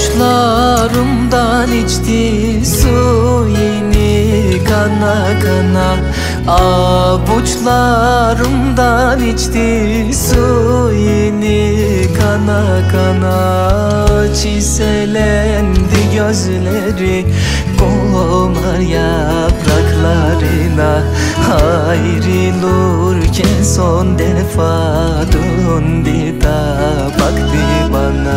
Avuçlarımdan içti suyunu kana kana. Avuçlarımdan içti suyunu kana kana. Çiselendi gözleri komar yapraklarına. Ayrılırken son defa döndü da baktı bana.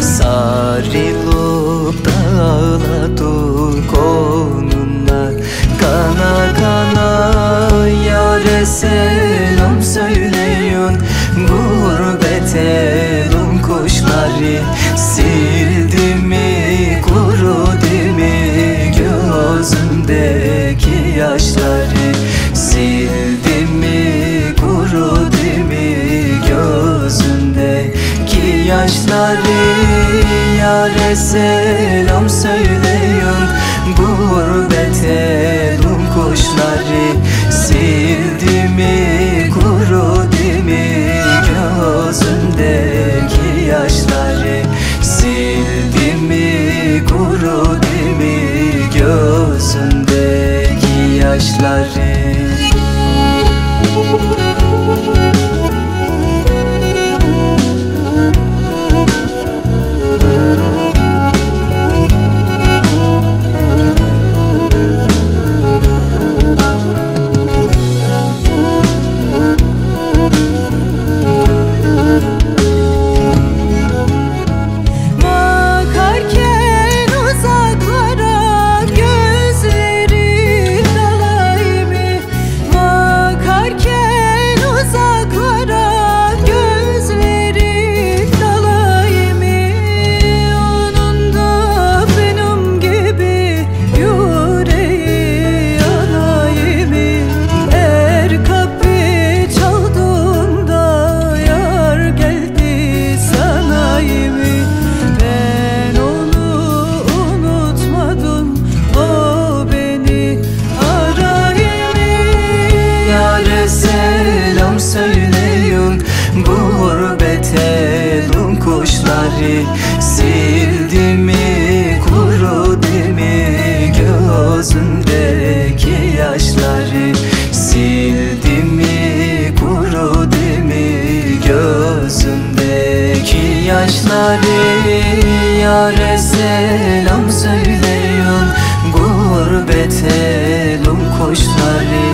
Sarılıp dağladık onunla kana kana. Yâre selam söyleyin gurbet elin kuşları. Sildi mi kurudu mi gözümdeki yaşları. Sildi mi kurudu mi gözümdeki yaşları. Yâre selam söyleyin gurbet elin kuşları. Sildi mi kurudu mi gözümdeki yaşları. Sildi mi kurudu mi gözümdeki yaşları. Selam söyleyin gurbet elin kuşları. Sildi mi kurudu mi gözündeki yaşları. Sildi mi kurudu mi gözündeki yaşları. Yâre selam söyleyin gurbet elin kuşları.